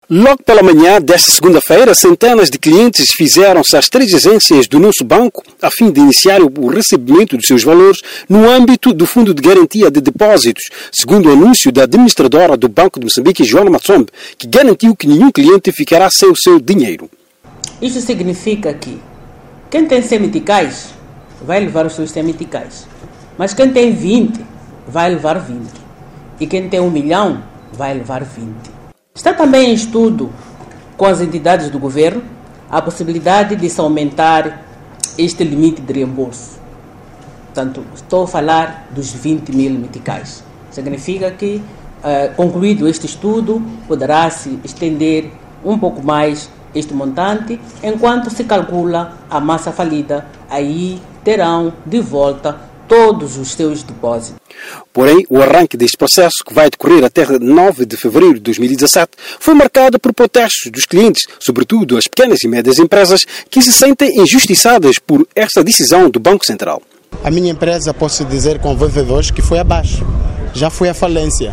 Logo pela manhã desta segunda-feira, centenas de clientes fizeram-se às 3 agências do nosso banco a fim de iniciar o recebimento dos seus valores no âmbito do Fundo de Garantia de Depósitos, segundo o anúncio da administradora do Banco de Moçambique, Joana Matsombe, que garantiu que nenhum cliente ficará sem o seu dinheiro. Isso significa que quem tem 100 meticais vai levar os seus 100 meticais, mas quem tem 20 vai levar 20 e quem tem 1 milhão vai levar 20. Está também em estudo com as entidades do governo a possibilidade de se aumentar este limite de reembolso. Portanto, estou a falar dos 20 mil meticais. Significa que, concluído este estudo, poderá-se estender um pouco mais este montante, enquanto se calcula a massa falida, aí terão de volta todos os seus depósitos. Porém, o arranque deste processo, que vai decorrer até 9 de fevereiro de 2017, foi marcado por protestos dos clientes, sobretudo as pequenas e médias empresas, que se sentem injustiçadas por esta decisão do Banco Central. A minha empresa, posso dizer com VV2, que foi abaixo, já foi à falência.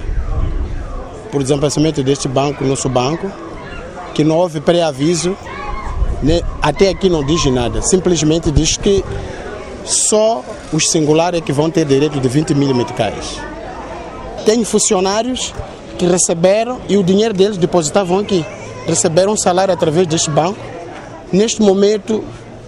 Por desaparecimento deste banco, nosso banco, que não houve pré-aviso, até aqui não diz nada, simplesmente diz que só os singulares é que vão ter direito de 20 mil meticais. Tem funcionários que receberam e o dinheiro deles depositavam aqui. Receberam um salário através deste banco. Neste momento,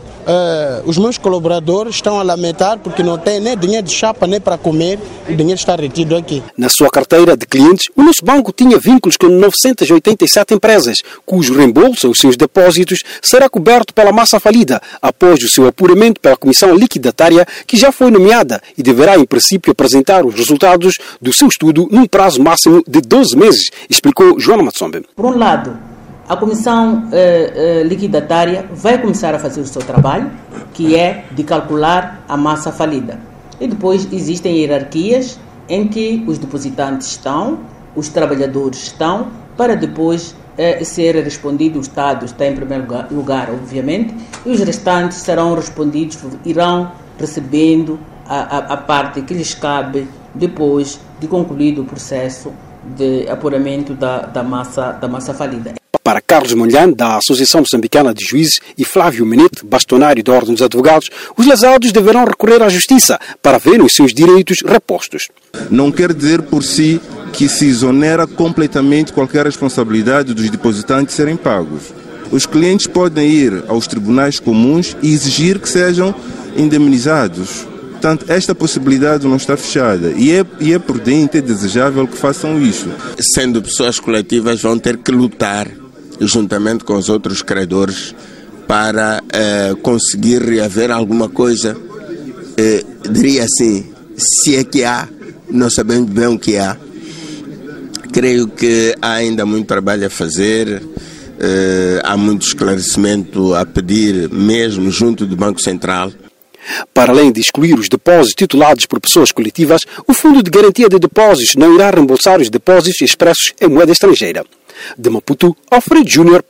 os meus colaboradores estão a lamentar porque não têm nem dinheiro de chapa nem para comer, o dinheiro está retido aqui. Na sua carteira de clientes, o nosso banco tinha vínculos com 987 empresas, cujo reembolso aos seus depósitos será coberto pela massa falida, após o seu apuramento pela Comissão Liquidatária, que já foi nomeada e deverá, em princípio, apresentar os resultados do seu estudo num prazo máximo de 12 meses, explicou Joana Matsombe. Por um lado, a Comissão Liquidatária vai começar a fazer o seu trabalho, que é de calcular a massa falida. E depois existem hierarquias em que os depositantes estão, os trabalhadores estão, para depois ser respondido. O Estado está em primeiro lugar, obviamente, e os restantes serão respondidos, irão recebendo a parte que lhes cabe depois de concluído o processo de apuramento da massa falida. Para Carlos Molhane, da Associação Moçambicana de Juízes, e Flávio Menete, bastonário da Ordem dos Advogados, os lesados deverão recorrer à Justiça para verem os seus direitos repostos. Não quer dizer por si que se exonera completamente qualquer responsabilidade dos depositantes serem pagos. Os clientes podem ir aos tribunais comuns e exigir que sejam indemnizados. Portanto, esta possibilidade não está fechada e é prudente e desejável que façam isso. Sendo pessoas coletivas, vão ter que lutar juntamente com os outros credores para conseguir reaver alguma coisa. Diria assim, se é que há, não sabemos bem o que há. Creio que há ainda muito trabalho a fazer, há muito esclarecimento a pedir mesmo junto do Banco Central. Para além de excluir os depósitos titulados por pessoas coletivas, o Fundo de Garantia de Depósitos não irá reembolsar os depósitos expressos em moeda estrangeira. De Maputo, Alfredo Júnior,